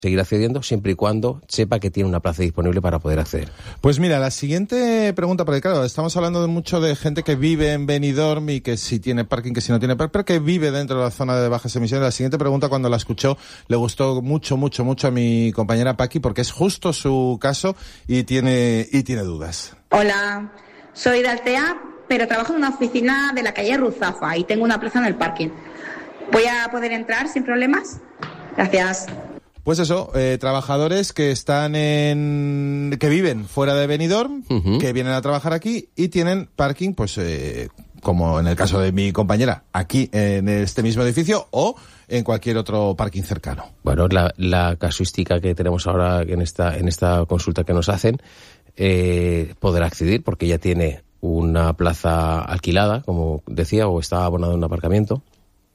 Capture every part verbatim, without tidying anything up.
seguir accediendo siempre y cuando sepa que tiene una plaza disponible para poder acceder. Pues mira, la siguiente pregunta, porque claro, estamos hablando de mucho de gente que vive en Benidorm y que si tiene parking, que si no tiene parking, pero que vive dentro de la zona de bajas emisiones. La siguiente pregunta, cuando la escuchó, le gustó mucho, mucho, mucho a mi compañera Paqui, porque es justo su caso y tiene, y tiene dudas. Hola, soy de Altea, pero trabajo en una oficina de la calle Ruzafa y tengo una plaza en el parking. ¿Voy a poder entrar sin problemas? Gracias. Pues eso, eh, trabajadores que están en, que viven fuera de Benidorm, uh-huh. que vienen a trabajar aquí y tienen parking, pues, eh, como en el caso de mi compañera, aquí en este mismo edificio o en cualquier otro parking cercano. Bueno, la, la casuística que tenemos ahora en esta, en esta consulta que nos hacen, eh, podrá acceder porque ya tiene una plaza alquilada, como decía, o está abonado en un aparcamiento.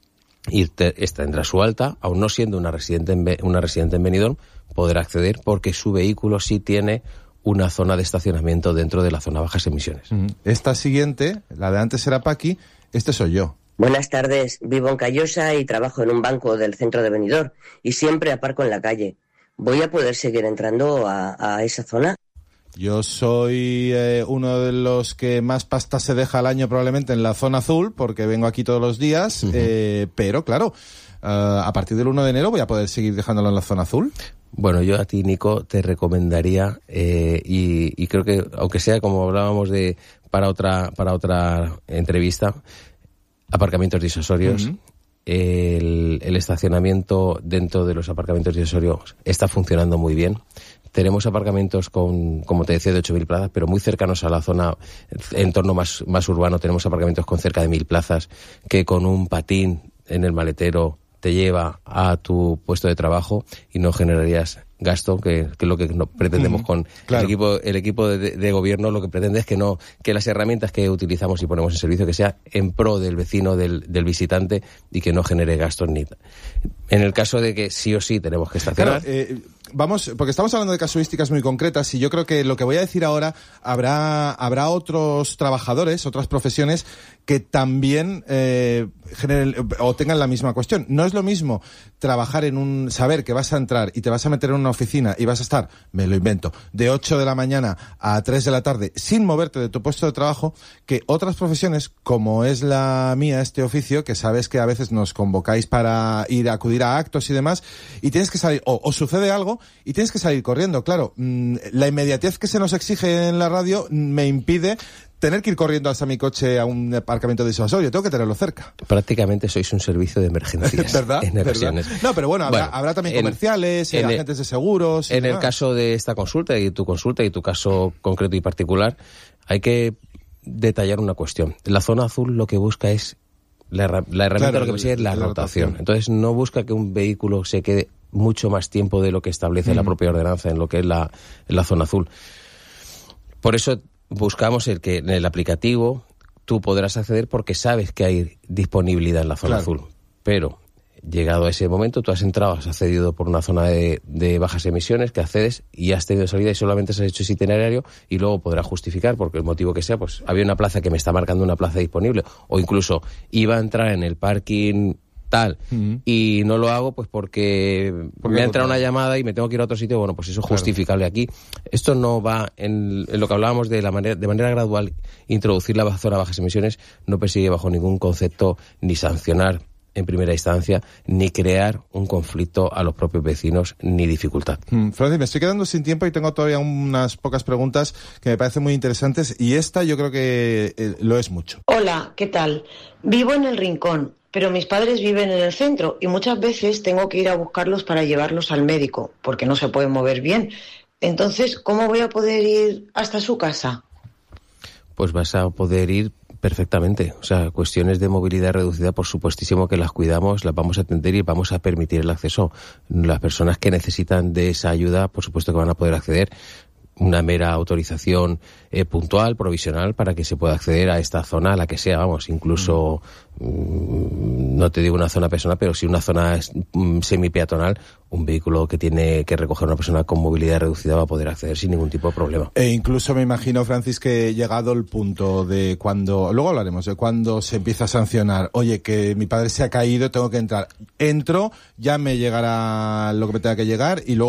Y te, tendrá su alta, aún no siendo una residente en, una residente en Benidorm, podrá acceder porque su vehículo sí tiene una zona de estacionamiento dentro de la zona bajas emisiones. Esta siguiente, la de antes era Paqui, este soy yo. Buenas tardes, vivo en Callosa y trabajo en un banco del centro de Benidorm y siempre aparco en la calle. ¿Voy a poder seguir entrando a, a esa zona? Yo soy eh, uno de los que más pasta se deja al año probablemente en la zona azul, porque vengo aquí todos los días, uh-huh. eh, pero claro, uh, a partir del uno de enero voy a poder seguir dejándolo en la zona azul. Bueno, yo a ti, Nico, te recomendaría, eh, y, y creo que, aunque sea como hablábamos de para otra para otra entrevista, aparcamientos disuasorios, uh-huh. el, el estacionamiento dentro de los aparcamientos disuasorios está funcionando muy bien. Tenemos aparcamientos con, como te decía, de ocho mil plazas, pero muy cercanos a la zona, entorno más, más urbano. Tenemos aparcamientos con cerca de mil plazas, que con un patín en el maletero te lleva a tu puesto de trabajo y no generarías gasto, que, que es lo que no pretendemos con claro. el equipo el equipo de, de gobierno. Lo que pretende es que no que las herramientas que utilizamos y ponemos en servicio que sea en pro del vecino, del, del visitante, y que no genere gastos ni en el caso de que sí o sí tenemos que estacionar. Claro, eh, vamos, porque estamos hablando de casuísticas muy concretas y yo creo que lo que voy a decir ahora habrá habrá otros trabajadores, otras profesiones que también eh, generen o tengan la misma cuestión. No es lo mismo trabajar en un saber que vas a entrar y te vas a meter en una oficina y vas a estar, me lo invento, de ocho de la mañana a tres de la tarde sin moverte de tu puesto de trabajo, que otras profesiones, como es la mía, este oficio, que sabes que a veces nos convocáis para ir a acudir a actos y demás, y tienes que salir, o, o sucede algo, y tienes que salir corriendo. Claro, mmm, la inmediatez que se nos exige en la radio me impide tener que ir corriendo hasta mi coche a un aparcamiento disuasorio, tengo que tenerlo cerca. Prácticamente sois un servicio de emergencias. ¿Verdad? En ocasiones. No, pero bueno, habrá, bueno, habrá también en, comerciales, en agentes el, de seguros. En demás. el caso de esta consulta y tu consulta y tu caso concreto y particular, hay que detallar una cuestión. La zona azul lo que busca es, la, la herramienta claro, lo que persigue es la, la rotación. rotación. Entonces no busca que un vehículo se quede mucho más tiempo de lo que establece mm. la propia ordenanza en lo que es la, en la zona azul. Por eso buscamos el que en el aplicativo tú podrás acceder porque sabes que hay disponibilidad en la zona claro. azul. Pero llegado a ese momento, tú has entrado, has accedido por una zona de, de bajas emisiones, que accedes y has tenido salida y solamente has hecho ese itinerario y luego podrás justificar, porque el motivo que sea, pues había una plaza que me está marcando una plaza disponible, o incluso iba a entrar en el parking tal, uh-huh. y no lo hago pues porque me ha entrado una llamada y me tengo que ir a otro sitio. Bueno, pues eso es claro. justificable aquí. Esto no va en, en lo que hablábamos de la manera de manera gradual introducir la zona bajas emisiones, no persigue bajo ningún concepto ni sancionar en primera instancia, ni crear un conflicto a los propios vecinos, ni dificultad. Mm, Francis, me estoy quedando sin tiempo y tengo todavía unas pocas preguntas que me parecen muy interesantes, y esta yo creo que eh, lo es mucho. Hola, ¿qué tal? Vivo en el Rincón, pero mis padres viven en el centro y muchas veces tengo que ir a buscarlos para llevarlos al médico, porque no se pueden mover bien. Entonces, ¿cómo voy a poder ir hasta su casa? Pues vas a poder ir perfectamente. O sea, cuestiones de movilidad reducida, por supuestísimo que las cuidamos, las vamos a atender y vamos a permitir el acceso. Las personas que necesitan de esa ayuda, por supuesto que van a poder acceder. una mera autorización eh, puntual, provisional, para que se pueda acceder a esta zona, a la que sea, vamos, incluso, mm, no te digo una zona personal, pero sí una zona mm, semi-peatonal, un vehículo que tiene que recoger una persona con movilidad reducida va a poder acceder sin ningún tipo de problema. E incluso me imagino, Francis, que llegado el punto de cuando, luego hablaremos de cuando se empieza a sancionar, oye, que mi padre se ha caído, tengo que entrar, entro, ya me llegará lo que me tenga que llegar y luego